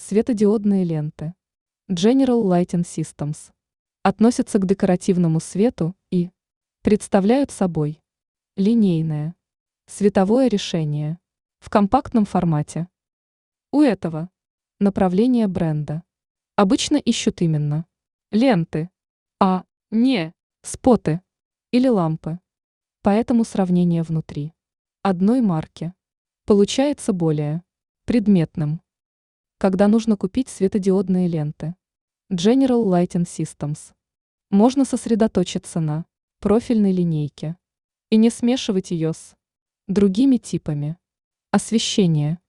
Светодиодные ленты General Lighting Systems относятся к декоративному свету и представляют собой линейное световое решение в компактном формате. У этого направления бренда обычно ищут именно ленты, а не споты или лампы. Поэтому сравнение внутри одной марки получается более предметным. Когда нужно купить светодиодные ленты General Lighting Systems, можно сосредоточиться на профильной линейке и не смешивать ее с другими типами освещения.